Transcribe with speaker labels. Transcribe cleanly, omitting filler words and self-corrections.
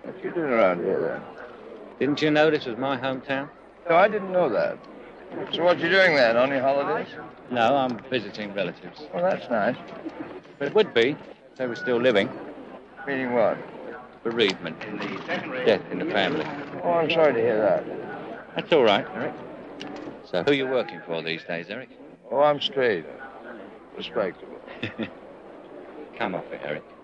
Speaker 1: What you doing around here, then?
Speaker 2: Didn't you know this was my hometown?
Speaker 1: No, I didn't know that. So what you doing then? On your holidays?
Speaker 2: No, I'm visiting relatives.
Speaker 1: Well, that's nice.
Speaker 2: But it would be if they were still living.
Speaker 1: Meaning what?
Speaker 2: Bereavement. Death in the family.
Speaker 1: Oh, I'm sorry to hear that.
Speaker 2: That's all right, Eric. So who are you working for these days, Eric?
Speaker 1: Oh, I'm straight. Respectable.
Speaker 2: Come off it, Eric.